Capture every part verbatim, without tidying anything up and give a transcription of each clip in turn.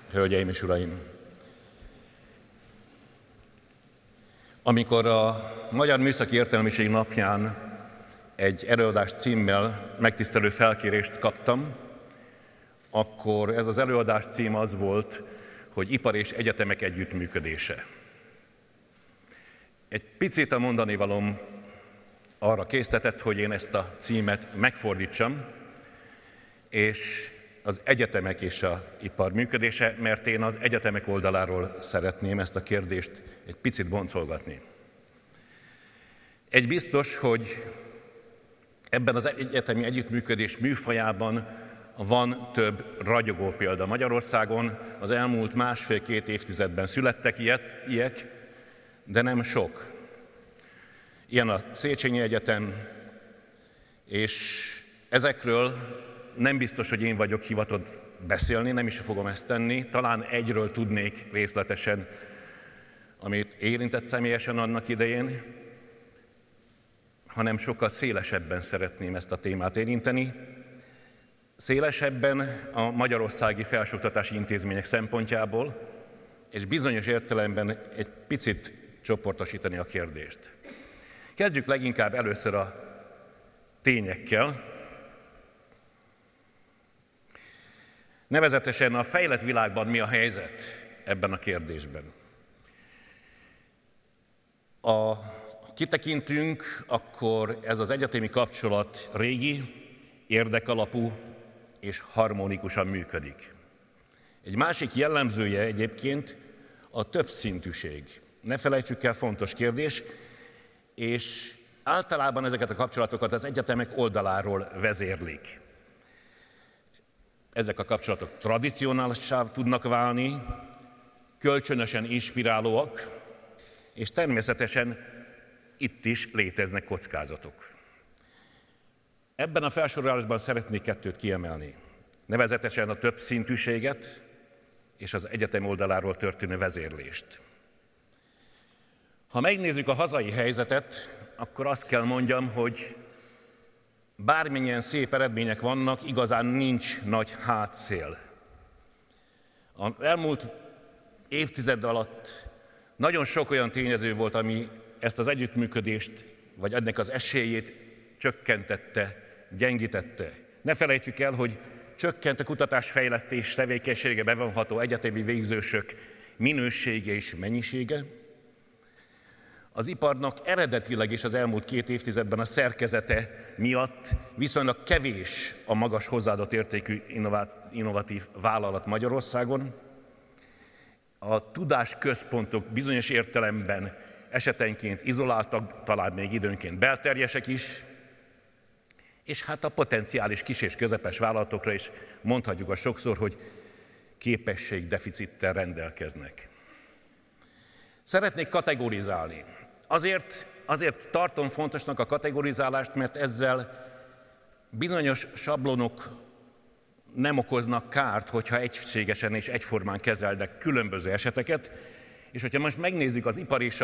hölgyeim és uraim! Amikor a Magyar Műszaki Értelmiség napján egy előadás címmel megtisztelő felkérést kaptam, akkor ez az előadás cím az volt, hogy ipar és egyetemek együttműködése. Egy picit a mondani valóm arra késztetett, hogy én ezt a címet megfordítsam, és az egyetemek és az ipar működése, mert én az egyetemek oldaláról szeretném ezt a kérdést egy picit boncolgatni. Egy biztos, hogy ebben az egyetemi együttműködés műfajában van több ragyogó példa. Magyarországon az elmúlt másfél-két évtizedben születtek ilyet, ilyek, de nem sok. Ilyen a Széchenyi Egyetem, és ezekről nem biztos, hogy én vagyok hivatott beszélni, nem is fogom ezt tenni. Talán egyről tudnék részletesen, amit érintett személyesen annak idején, hanem sokkal szélesebben szeretném ezt a témát érinteni. Szélesebben a magyarországi felsőoktatási intézmények szempontjából, és bizonyos értelemben egy picit csoportosítani a kérdést. Kezdjük leginkább először a tényekkel. Nevezetesen a fejlett világban mi a helyzet ebben a kérdésben. A kitekintünk, akkor ez az egyetemi kapcsolat régi, érdekalapú és harmonikusan működik. Egy másik jellemzője egyébként a többszintűség. Ne felejtsük el, fontos kérdés, és általában ezeket a kapcsolatokat az egyetemek oldaláról vezérlik. Ezek a kapcsolatok tradicionálissá tudnak válni, kölcsönösen inspirálóak, és természetesen itt is léteznek kockázatok. Ebben a felsorolásban szeretnék kettőt kiemelni. Nevezetesen a többszintűséget és az egyetem oldaláról történő vezérlést. Ha megnézzük a hazai helyzetet, akkor azt kell mondjam, hogy bármilyen szép eredmények vannak, igazán nincs nagy hátszél. Az elmúlt évtized alatt nagyon sok olyan tényező volt, ami ezt az együttműködést, vagy ennek az esélyét csökkentette, gyengítette. Ne felejtsük el, hogy csökkent a kutatásfejlesztés tevékenysége bevonható egyetemi végzősök minősége és mennyisége. Az iparnak eredetileg is az elmúlt két évtizedben a szerkezete miatt viszonylag kevés a magas hozzáadott értékű innovatív vállalat Magyarországon. A tudásközpontok bizonyos értelemben esetenként izoláltak, talán még időnként belterjesek is, és hát a potenciális kis és közepes vállalatokra is mondhatjuk azt sokszor, hogy képességdeficittel rendelkeznek. Szeretnék kategorizálni. Azért, azért tartom fontosnak a kategorizálást, mert ezzel bizonyos sablonok nem okoznak kárt, hogyha egységesen és egyformán kezelnek különböző eseteket, és hogyha most megnézzük az ipar és a,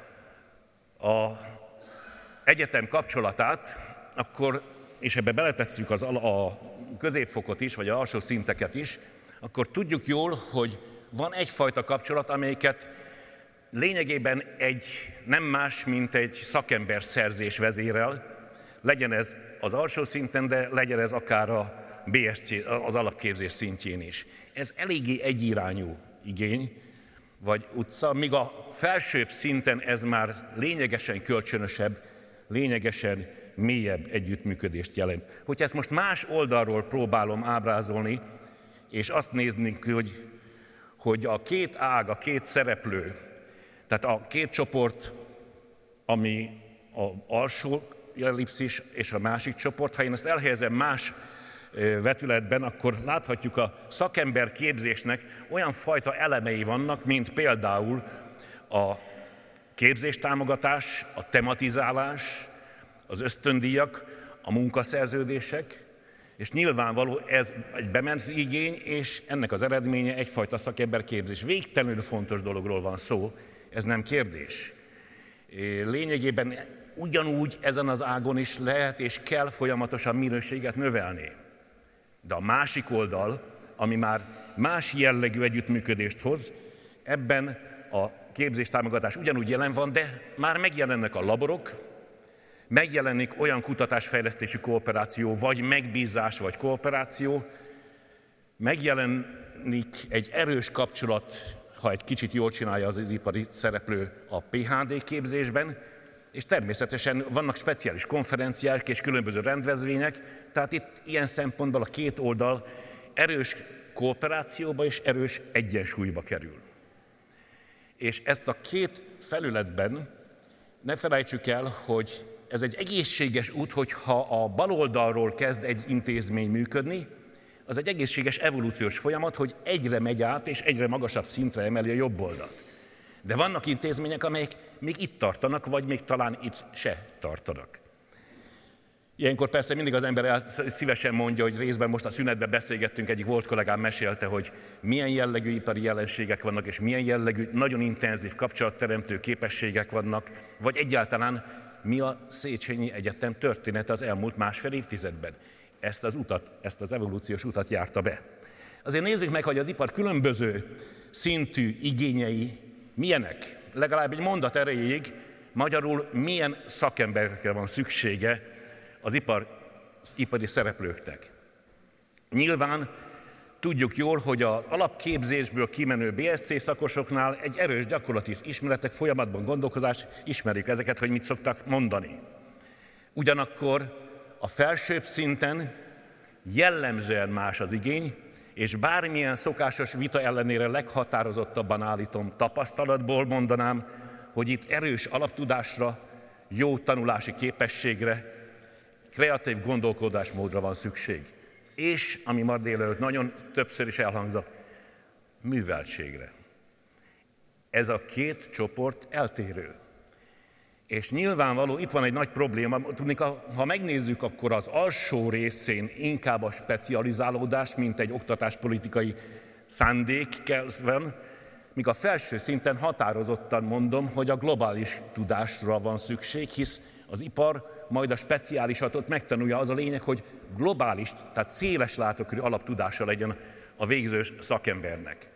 a egyetem kapcsolatát, akkor, és ebbe beletesszük az, a középfokot is, vagy az alsó szinteket is, akkor tudjuk jól, hogy van egyfajta kapcsolat, amelyiket lényegében egy, nem más, mint egy szakember szerzés vezérel, legyen ez az alsó szinten, de legyen ez akár a bé es cé, az alapképzés szintjén is. Ez eléggé egyirányú igény, vagy utca, míg a felsőbb szinten ez már lényegesen kölcsönösebb, lényegesen mélyebb együttműködést jelent. Hogyha ezt most más oldalról próbálom ábrázolni, és azt néznünk, hogy, hogy a két ág, a két szereplő, tehát a két csoport, ami az alsó ellipszis és a másik csoport, ha én ezt elhelyezem más vetületben, akkor láthatjuk a szakember képzésnek olyan fajta elemei vannak, mint például a képzéstámogatás, a tematizálás, az ösztöndíjak, a munkaszerződések, és nyilvánvaló ez egy bemenz igény, és ennek az eredménye egyfajta szakemberképzés. Végtelenül fontos dologról van szó, ez nem kérdés. Lényegében ugyanúgy ezen az ágon is lehet és kell folyamatosan minőséget növelni. De a másik oldal, ami már más jellegű együttműködést hoz. Ebben a képzéstámogatás ugyanúgy jelen van, de már megjelennek a laborok, megjelenik olyan kutatásfejlesztési kooperáció, vagy megbízás, vagy kooperáció, megjelenik egy erős kapcsolat, ha egy kicsit jól csinálja az ipari szereplő a pé há dé képzésben, és természetesen vannak speciális konferenciák és különböző rendezvények, tehát itt ilyen szempontból a két oldal erős kooperációba és erős egyensúlyba kerül. És ezt a két felületben ne felejtsük el, hogy ez egy egészséges út, hogyha a baloldalról kezd egy intézmény működni, az egy egészséges evolúciós folyamat, hogy egyre megy át és egyre magasabb szintre emeli a jobb oldalt. De vannak intézmények, amelyek még itt tartanak, vagy még talán itt se tartanak. Ilyenkor persze mindig az ember el, szívesen mondja, hogy részben most a szünetben beszélgettünk, egyik volt kollégám mesélte, hogy milyen jellegű ipari jelenségek vannak, és milyen jellegű, nagyon intenzív kapcsolatteremtő képességek vannak, vagy egyáltalán mi a Széchenyi Egyetem története az elmúlt másfél évtizedben. Ezt az utat, ezt az evolúciós utat járta be. Azért nézzük meg, hogy az ipar különböző szintű igényei milyenek. Legalább egy mondat erejéig magyarul milyen szakemberekre van szüksége az, ipar, az ipari szereplőknek. Nyilván tudjuk jól, hogy az alapképzésből kimenő bé es cé szakosoknál egy erős gyakorlati ismeretek, folyamatban gondolkozás, ismerjük ezeket, hogy mit szoktak mondani. Ugyanakkor a felsőbb szinten jellemzően más az igény, és bármilyen szokásos vita ellenére leghatározottabban állítom, tapasztalatból mondanám, hogy itt erős alaptudásra, jó tanulási képességre, kreatív gondolkodásmódra van szükség. És, ami ma délelőtt nagyon többször is elhangzott, műveltségre. Ez a két csoport eltérő. És nyilvánvaló, itt van egy nagy probléma, ha megnézzük, akkor az alsó részén inkább a specializálódás, mint egy oktatáspolitikai szándék van, míg a felső szinten határozottan mondom, hogy a globális tudásra van szükség, hisz az ipar majd a speciálisatot megtanulja. Az a lényeg, hogy globális, tehát széles látókörű alaptudása legyen a végző szakembernek.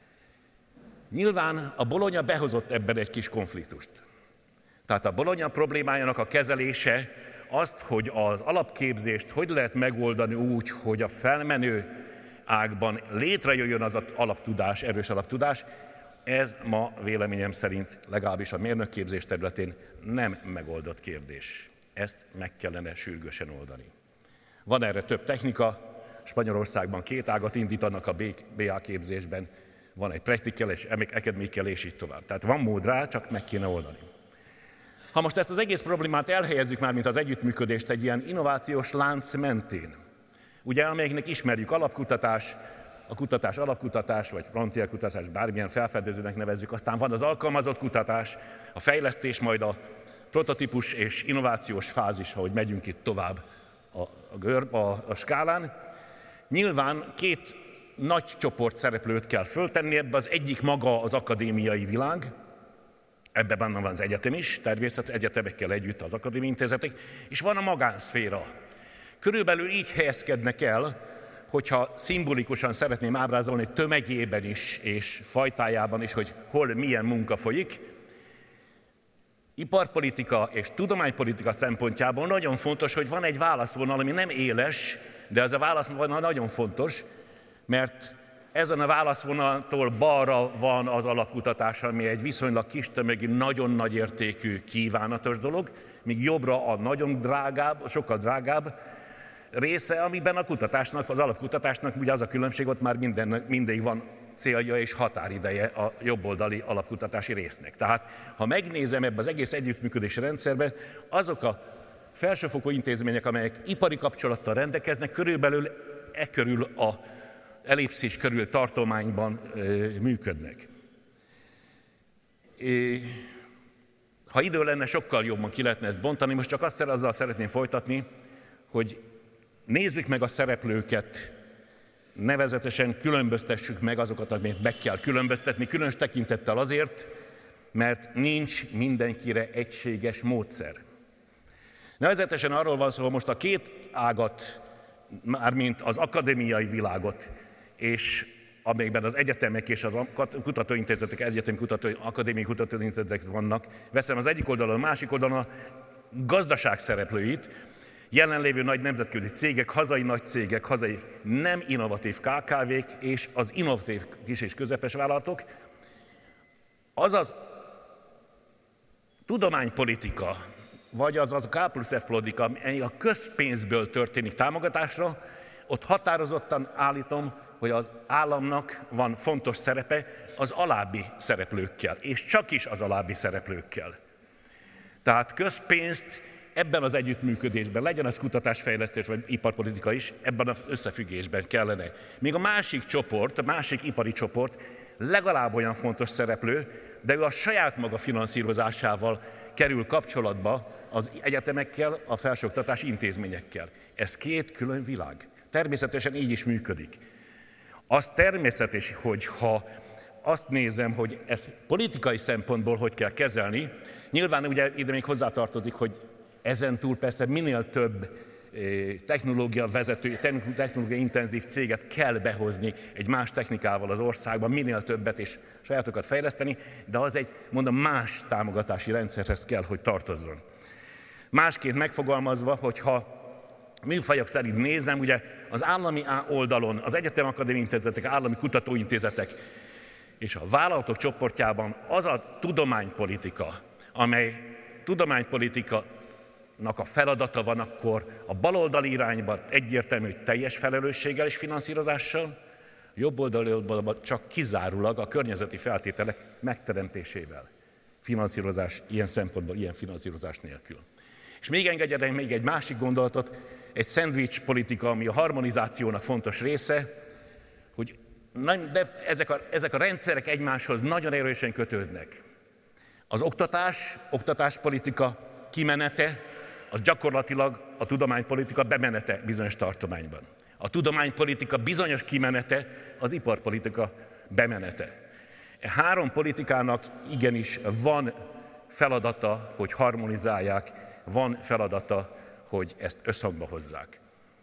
Nyilván a Bologna behozott ebben egy kis konfliktust. Tehát a Bologna problémájának a kezelése azt, hogy az alapképzést hogy lehet megoldani úgy, hogy a felmenő ágban létrejöjjön az alaptudás, erős alaptudás, ez ma véleményem szerint legalábbis a mérnökképzés területén nem megoldott kérdés. Ezt meg kellene sürgősen oldani. Van erre több technika, Spanyolországban két ágat indítanak a bé á képzésben, van egy practical és academical és így tovább. Tehát van mód rá, csak meg kéne oldani. Ha most ezt az egész problémát elhelyezzük már, mint az együttműködést egy ilyen innovációs lánc mentén, ugye amelyiknek ismerjük alapkutatás, a kutatás alapkutatás, vagy frontierkutatás, bármilyen felfedezőnek nevezzük, aztán van az alkalmazott kutatás, a fejlesztés, majd a prototípus és innovációs fázis, ahogy megyünk itt tovább a, a, görb, a, a skálán. Nyilván két nagy csoport szereplőt kell föltenni ebbe, az egyik maga az akadémiai világ, ebben benne van az egyetem is, természetesen egyetemekkel együtt az akadémiai intézetek, és van a magánszféra. Körülbelül így helyezkednek el, hogyha szimbolikusan szeretném ábrázolni tömegében is, és fajtájában is, hogy hol milyen munka folyik. Iparpolitika és tudománypolitika szempontjából nagyon fontos, hogy van egy válaszvonal, ami nem éles, de ez a válaszvonal nagyon fontos, mert ezen a válaszvonaltól balra van az alapkutatás, ami egy viszonylag kis tömegű, nagyon nagy értékű, kívánatos dolog, míg jobbra a nagyon drágább, sokkal drágább része, amiben a kutatásnak, az alapkutatásnak ugye az a különbség, ott már minden, mindig van célja és határideje a jobboldali alapkutatási résznek. Tehát, ha megnézem ebbe az egész együttműködési rendszerbe, azok a felsőfokú intézmények, amelyek ipari kapcsolattal rendelkeznek, körülbelül e körül a ellipszis körül tartományban e, működnek. E, ha idő lenne, sokkal jobban ki lehetne ezt bontani, most csak azt azzal szeretném folytatni, hogy nézzük meg a szereplőket, nevezetesen különböztessük meg azokat, amiket meg kell különböztetni, különös tekintettel azért, mert nincs mindenkire egységes módszer. Nevezetesen arról van szó, hogy most a két ágat, mármint az akadémiai világot és amelyben az egyetemek és az kutatóintézetek, egyetemi kutató, akadémiai kutatóintézetek vannak, veszem az egyik oldalon, a másik oldalon a gazdaság szereplőit, jelenlévő nagy nemzetközi cégek, hazai nagy cégek, hazai nem innovatív ká ká vék és az innovatív kis és közepes vállalatok, azaz tudománypolitika, vagy az az K plusz F politika, amely a közpénzből történik támogatásra, ott határozottan állítom, hogy az államnak van fontos szerepe az alábbi szereplőkkel, és csak is az alábbi szereplőkkel. Tehát közpénzt ebben az együttműködésben, legyen az kutatásfejlesztés vagy iparpolitika is, ebben az összefüggésben kellene. Még a másik csoport, a másik ipari csoport legalább olyan fontos szereplő, de ő a saját maga finanszírozásával kerül kapcsolatba az egyetemekkel, a felsőoktatási intézményekkel. Ez két külön világ. Természetesen így is működik. Az természetes, hogy ha azt nézem, hogy ezt politikai szempontból hogy kell kezelni, nyilván ugye ide még hozzátartozik, hogy ezen túl persze minél több technológia vezető, technológia intenzív céget kell behozni egy más technikával az országban, minél többet és sajátokat fejleszteni, de az egy, mondom, más támogatási rendszerhez kell, hogy tartozzon. Másként megfogalmazva, hogyha műfajok szerint nézem, ugye az állami oldalon az egyetem akadémiai intézetek, állami kutatóintézetek és a vállalatok csoportjában az a tudománypolitika, amely tudománypolitika a feladata van akkor a baloldali irányban egyértelmű teljes felelősséggel és finanszírozással, jobb oldali oldalban csak kizárólag a környezeti feltételek megteremtésével. Finanszírozás ilyen szempontból, ilyen finanszírozás nélkül. És még engedjenek még egy másik gondolatot, egy szendvics politika, ami a harmonizációnak fontos része, hogy de ezek, a, ezek a rendszerek egymáshoz nagyon erősen kötődnek. Az oktatás, oktatáspolitika kimenete, az gyakorlatilag a tudománypolitika bemenete bizonyos tartományban. A tudománypolitika bizonyos kimenete, az iparpolitika bemenete. E három politikának igenis van feladata, hogy harmonizálják, van feladata, hogy ezt összhangba hozzák.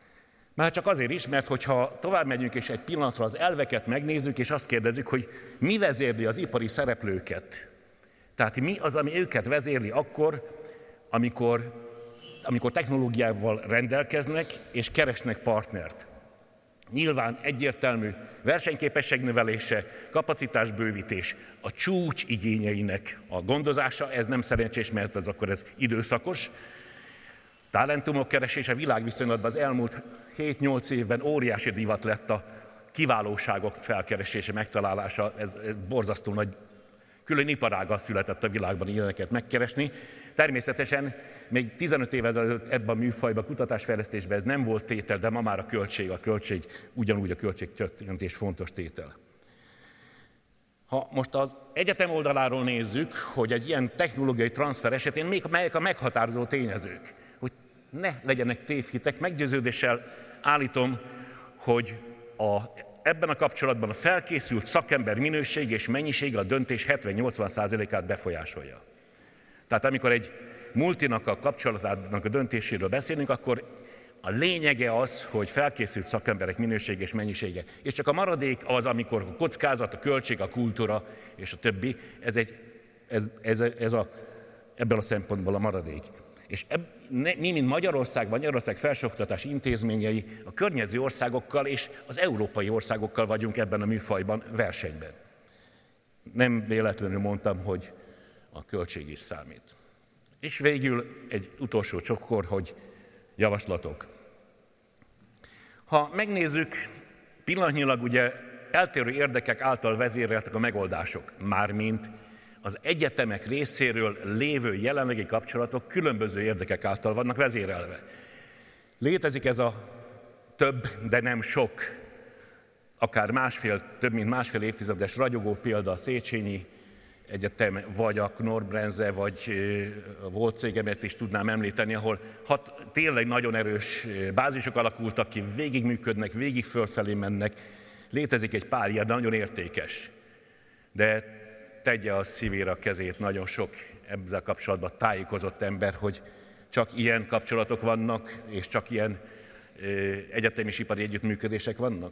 Már csak azért is, mert hogyha tovább megyünk és egy pillanatra az elveket megnézzük, és azt kérdezzük, hogy mi vezérli az ipari szereplőket. Tehát mi az, ami őket vezérli akkor, amikor, amikor technológiával rendelkeznek és keresnek partnert. Nyilván egyértelmű versenyképesség növelése, kapacitásbővítés, a csúcs igényeinek a gondozása, ez nem szerencsés, mert ez akkor ez időszakos. Talentumok keresése világviszonylatban az elmúlt hét-nyolc évben óriási divat lett a kiválóságok felkeresése, megtalálása, ez, ez borzasztó nagy, külön iparága született a világban ilyeneket megkeresni. Természetesen még tizenöt évvel ezelőtt ebben a műfajban, a kutatásfejlesztésben ez nem volt tétel, de ma már a költség, a költség ugyanúgy a költségcsökkentés fontos tétel. Ha most az egyetem oldaláról nézzük, hogy egy ilyen technológiai transfer esetén még melyek a meghatározó tényezők, hogy ne legyenek tévhitek, meggyőződéssel állítom, hogy a, ebben a kapcsolatban a felkészült szakember minőség és mennyisége a döntés hetven-nyolcvan százalékát befolyásolja. Tehát amikor egy multinak a kapcsolatának a döntéséről beszélünk, akkor a lényege az, hogy felkészült szakemberek minősége és mennyisége. És csak a maradék az, amikor a kockázat, a költség, a kultúra és a többi, ez, egy, ez, ez, ez a, ebből a szempontból a maradék. És eb, ne, mi, mint Magyarország, Magyarország felsőoktatási intézményei a környező országokkal és az európai országokkal vagyunk ebben a műfajban versenyben. Nem véletlenül mondtam, hogy a költség is számít. És végül egy utolsó csokkor, hogy javaslatok. Ha megnézzük, pillanatnyilag ugye eltérő érdekek által vezéreltek a megoldások, mármint az egyetemek részéről lévő jelenlegi kapcsolatok különböző érdekek által vannak vezérelve. Létezik ez a több, de nem sok, akár másfél, több mint másfél évtizedes ragyogó példa a Széchenyi Egyetem, vagy a Knorr-Bremse, vagy a volt cégemet is tudnám említeni, ahol hat, tényleg nagyon erős bázisok alakultak ki, végigműködnek, végig fölfelé mennek. Létezik egy pár ilyen, nagyon értékes. De tegye a szívére a kezét nagyon sok ezzel kapcsolatban tájékozott ember, hogy csak ilyen kapcsolatok vannak, és csak ilyen egyetemi és ipari együttműködések vannak.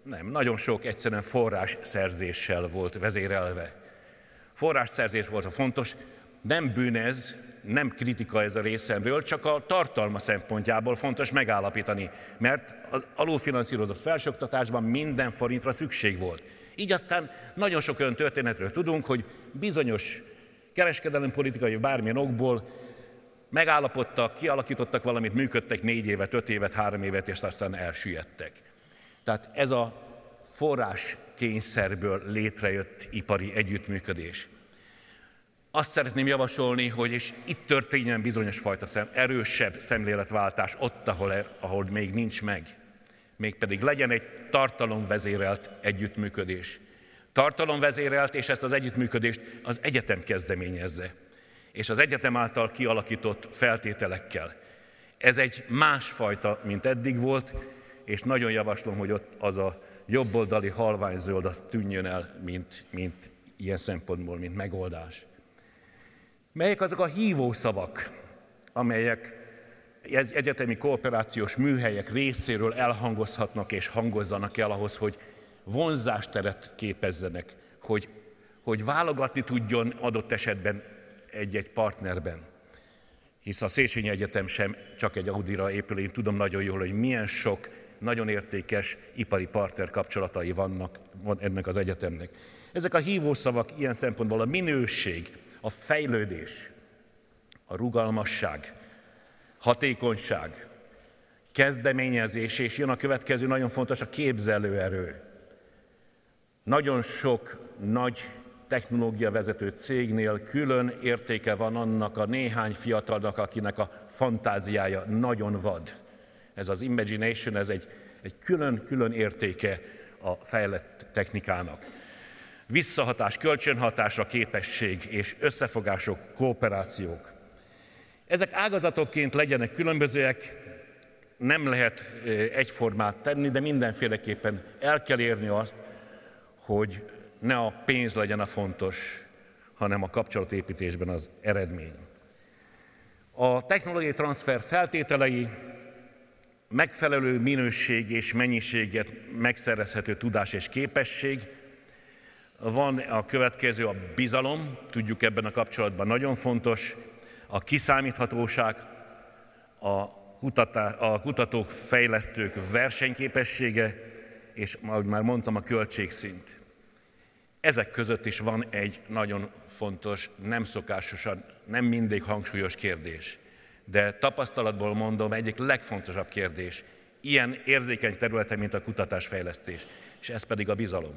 Nem, nagyon sok egyszerűen forrásszerzéssel volt vezérelve. Forrásszerzés volt a fontos, nem bűn ez, nem kritika ez a részemről, csak a tartalma szempontjából fontos megállapítani, mert az alulfinanszírozott felsőoktatásban minden forintra szükség volt. Így aztán nagyon sok olyan történetről tudunk, hogy bizonyos kereskedelempolitikai bármilyen okból megállapodtak, kialakítottak valamit, működtek négy évet, öt évet, három évet, és aztán elsüllyedtek. Tehát ez a forrás kényszerből létrejött ipari együttműködés. Azt szeretném javasolni, hogy és itt történjen bizonyos fajta szem, erősebb szemléletváltás ott, ahol, ahol még nincs meg. Mégpedig legyen egy tartalomvezérelt együttműködés. Tartalomvezérelt, és ezt az együttműködést az egyetem kezdeményezze. És az egyetem által kialakított feltételekkel. Ez egy másfajta, mint eddig volt, és nagyon javaslom, hogy ott az a jobboldali halványzöld, az tűnjön el, mint, mint ilyen szempontból, mint megoldás. Melyek azok a hívószavak, amelyek egyetemi kooperációs műhelyek részéről elhangozhatnak és hangozzanak el ahhoz, hogy vonzásteret képezzenek, hogy, hogy válogatni tudjon adott esetben egy-egy partnerben. Hisz a Széchenyi Egyetem sem csak egy Audira épül, én tudom nagyon jól, hogy milyen sok nagyon értékes ipari partner kapcsolatai vannak van ennek az egyetemnek. Ezek a hívószavak ilyen szempontból a minőség, a fejlődés, a rugalmasság, hatékonyság, kezdeményezés, és jön a következő, nagyon fontos, a képzelőerő. Nagyon sok nagy technológiavezető cégnél külön értéke van annak a néhány fiatalnak, akinek a fantáziája nagyon vad. Ez az imagination, ez egy, egy külön-külön értéke a fejlett technikának. Visszahatás, kölcsönhatásra képesség és összefogások, kooperációk. Ezek ágazatokként legyenek különbözőek, nem lehet egyformát tenni, de mindenféleképpen el kell érni azt, hogy ne a pénz legyen a fontos, hanem a kapcsolatépítésben az eredmény. A technológiai transfer feltételei megfelelő minőség és mennyiséget megszerezhető tudás és képesség. Van a következő, a bizalom, tudjuk ebben a kapcsolatban nagyon fontos, a kiszámíthatóság, a, kutatá, a kutatók, fejlesztők versenyképessége, és ahogy már mondtam, a költségszint. Ezek között is van egy nagyon fontos, nem szokásosan, nem mindig hangsúlyos kérdés. De tapasztalatból mondom, egyik legfontosabb kérdés, ilyen érzékeny területen, mint a kutatásfejlesztés, és ez pedig a bizalom.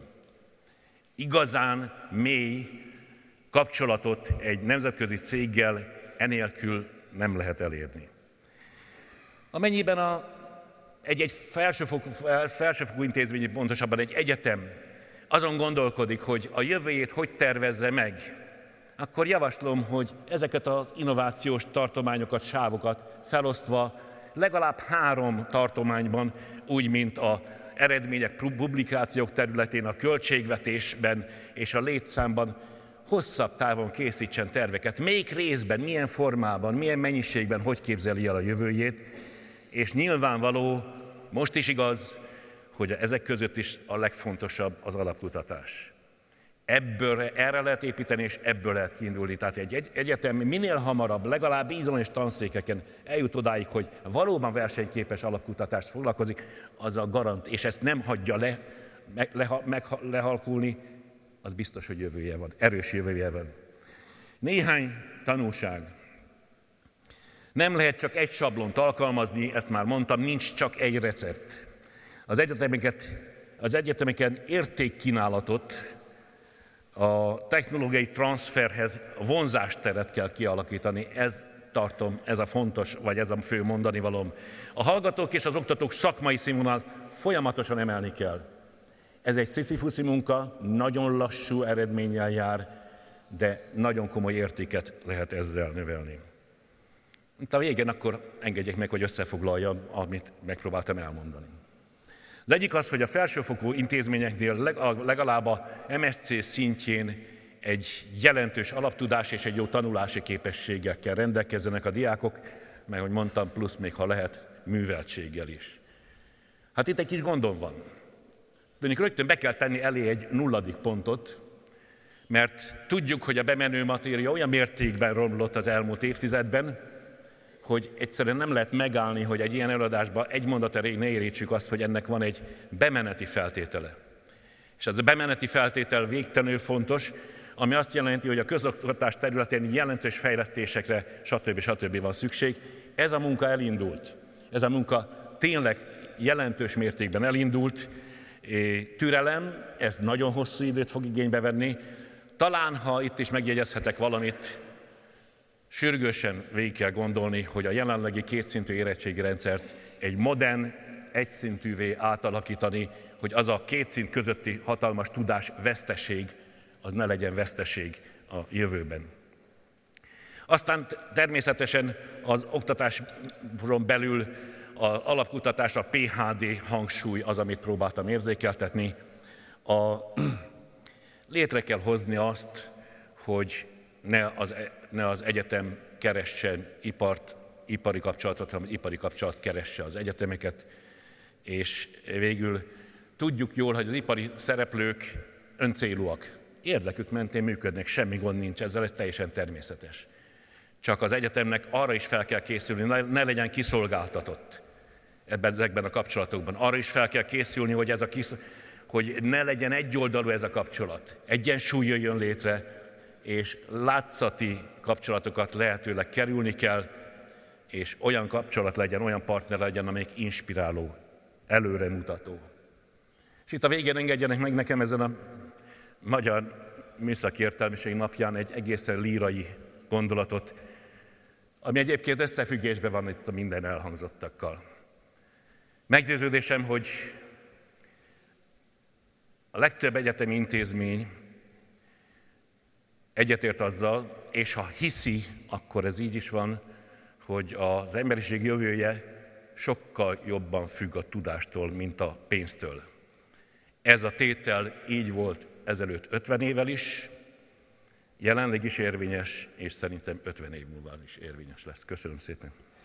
Igazán mély kapcsolatot egy nemzetközi céggel enélkül nem lehet elérni. Amennyiben a, egy-egy felsőfokú, felsőfokú intézmény, pontosabban egy egyetem azon gondolkodik, hogy a jövőjét hogy tervezze meg, akkor javaslom, hogy ezeket az innovációs tartományokat, sávokat felosztva legalább három tartományban, úgy, mint az eredmények, publikációk területén, a költségvetésben és a létszámban hosszabb távon készítsen terveket. Melyik részben, milyen formában, milyen mennyiségben, hogy képzeli el a jövőjét, és nyilvánvaló, most is igaz, hogy ezek között is a legfontosabb az alapkutatás. Ebből, erre lehet építeni, és ebből lehet kiindulni. Tehát egy, egy egyetem minél hamarabb, legalább bizonyos tanszékeken eljut odáig, hogy valóban versenyképes alapkutatást foglalkozik, az a garant, és ezt nem hagyja le, me, le, meg, lehalkulni, az biztos, hogy jövője van, erős jövője van. Néhány tanulság. Nem lehet csak egy sablont alkalmazni, ezt már mondtam, nincs csak egy recept. Az egyetemeket, az egyetemeken értékkínálatot, a technológiai transferhez vonzásteret kell kialakítani, ez tartom, ez a fontos, vagy ez a fő mondani valóm. A hallgatók és az oktatók szakmai színvonalat folyamatosan emelni kell. Ez egy sziszifuszi munka, nagyon lassú eredménnyel jár, de nagyon komoly értéket lehet ezzel növelni. Itt a végén akkor engedjék meg, hogy összefoglaljam, amit megpróbáltam elmondani. Az egyik az, hogy a felsőfokú intézményeknél legalább a em es cé szintjén egy jelentős alaptudás és egy jó tanulási képességgel kell rendelkezzenek a diákok, mert, hogy mondtam, plusz még ha lehet, műveltséggel is. Hát itt egy kis gondom van. Tudjuk, rögtön be kell tenni elé egy nulladik pontot, mert tudjuk, hogy a bemenő matéria olyan mértékben romlott az elmúlt évtizedben, hogy egyszerűen nem lehet megállni, hogy egy ilyen előadásban egy mondat erejéig ne érítsük azt, hogy ennek van egy bemeneti feltétele. És ez a bemeneti feltétel végtelenül fontos, ami azt jelenti, hogy a közoktatás területén jelentős fejlesztésekre, stb. stb. Van szükség. Ez a munka elindult. Ez a munka tényleg jelentős mértékben elindult. Türelem, ez nagyon hosszú időt fog igénybe venni. Talán, ha itt is megjegyezhetek valamit, sürgősen végig kell gondolni, hogy a jelenlegi kétszintű érettségi rendszert egy modern, egyszintűvé átalakítani, hogy az a két szint közötti hatalmas tudás veszteség, az ne legyen veszteség a jövőben. Aztán természetesen az oktatáson belül az alapkutatás, a pé há dé hangsúly az, amit próbáltam érzékeltetni. A, létre kell hozni azt, hogy ne az, ne az egyetem keressen ipart, ipari kapcsolatot, hanem ipari kapcsolat keresse az egyetemeket, és végül tudjuk jól, hogy az ipari szereplők öncélúak. Érdekük mentén működnek, semmi gond nincs ezzel, ez teljesen természetes. Csak az egyetemnek arra is fel kell készülni, ne legyen kiszolgáltatott ebben, ezekben a kapcsolatokban. Arra is fel kell készülni, hogy, ez a kisz, hogy ne legyen egyoldalú ez a kapcsolat. Egyensúly jön létre, és látszati kapcsolatokat lehetőleg kerülni kell, és olyan kapcsolat legyen, olyan partner legyen, amelyik inspiráló, előremutató. És itt a végén engedjenek meg nekem ezen a Magyar Műszaki Értelmiség napján egy egészen lírai gondolatot, ami egyébként összefüggésben van itt a minden elhangzottakkal. Meggyőződésem, hogy a legtöbb egyetemi intézmény egyetért azzal, és ha hiszi, akkor ez így is van, hogy az emberiség jövője sokkal jobban függ a tudástól, mint a pénztől. Ez a tétel így volt ezelőtt ötven évvel is, jelenleg is érvényes, és szerintem ötven év múlva is érvényes lesz. Köszönöm szépen!